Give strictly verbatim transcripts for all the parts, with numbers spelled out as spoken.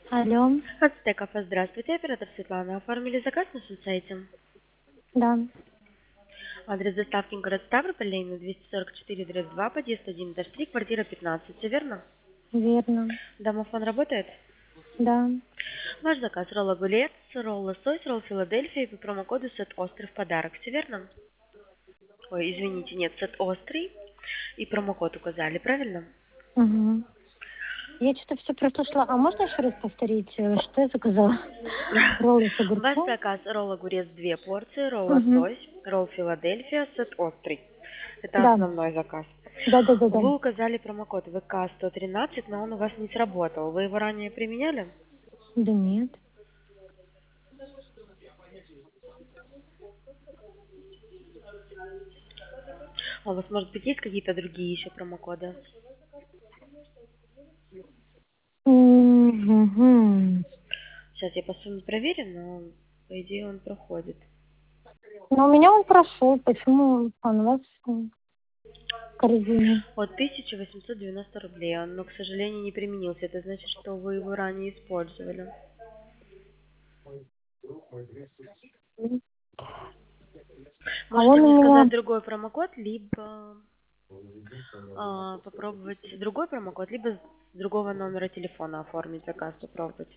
Алло, Ацтеков, здравствуйте, оператор Светлана. Оформили заказ на нашем сайте. да, Адрес доставки город Ставрополь, Ленина, двести сорок четыре, дробь два, подъезд один, этаж три, квартира пятнадцать. Все верно? верно, Домофон работает? да. Ваш заказ: ролл огурец, ролл лосось, ролл Филадельфия и по промокоду сет острый в подарок. Все верно? Ой, извините, нет, сет острый и промокод указали, правильно? Угу. Я что-то все прослушала. А можно еще раз повторить, э, что я заказала? Роллы с Ваш огурцом? заказ: ролл огурец две порции, ролл Угу. лосось, ролл Филадельфия, сет острый. Это Да, основной заказ. да, да, да, да. Вы указали промокод вэ ка сто тринадцать, но он у вас не сработал. Вы его ранее применяли? Да нет. А у вас, может быть, есть какие-то другие еще промокоды? Угу. Сейчас я по сумме проверю, но по идее он проходит. Но у меня он прошел. Почему он у вас в корзине? От тысячи восемьсот девяносто рублей, он, но, к сожалению, не применился. Это значит, что вы его ранее использовали. А Можете он мне у сказать меня... другой промокод, либо а, попробовать другой промокод, либо с другого номера телефона оформить заказ, попробовать.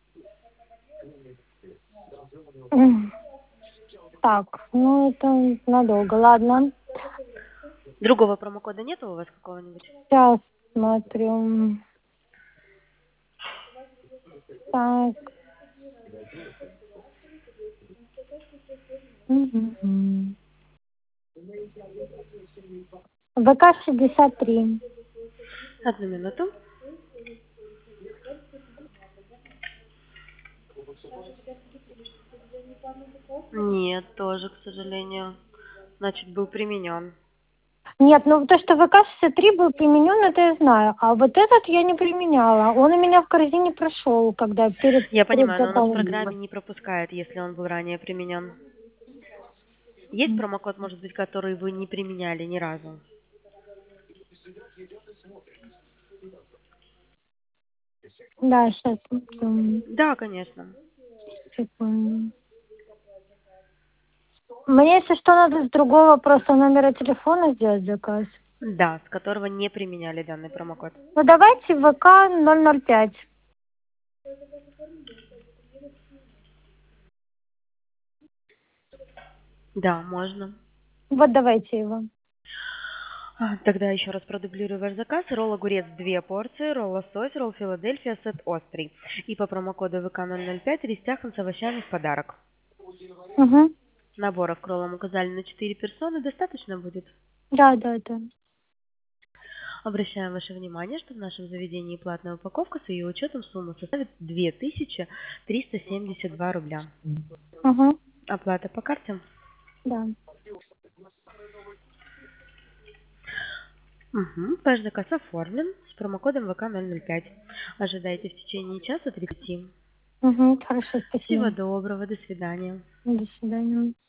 М, Так, ну это надолго. Ладно. Другого промокода нету у вас какого-нибудь? Сейчас смотрю. Так. Мгм. вэ ка шестьдесят три. Одну минуту. Нет, тоже, к сожалению. Значит, был применен. Нет, ну то, что вэ ка шестьдесят три был применен, это я знаю. А вот этот я не применяла. Он у меня в корзине прошел, когда перед Я понимаю, но у нас в предзаказом. программе не пропускает, если он был ранее применен. Есть промокод, может быть, который вы не применяли ни разу? Да, сейчас смотрю. Да, конечно. Секунду. Мне, если что, надо с другого просто номера телефона сделать заказ. Да, с которого не применяли данный промокод. Ну давайте вэ ка ноль ноль пять. Да, можно. Вот давайте его. А, Тогда еще раз продублирую ваш заказ. Ролл огурец две порции, ролл лосось, ролл Филадельфия, сет острый. И по промокоду вэ ка ноль ноль пять рестяхан с овощами в подарок. Угу. Наборов к роллам указали на четыре персоны. Достаточно будет? Да, да, да. Обращаем ваше внимание, что в нашем заведении платная упаковка с ее учетом сумма составит две тысячи триста семьдесят два рубля. Угу. Оплата по карте. Да. Угу. Ваш заказ оформлен с промокодом вэ ка ноль ноль пять. Ожидайте в течение часа тридцати. Угу. Хорошо, Всего спасибо. доброго, до свидания. До свидания.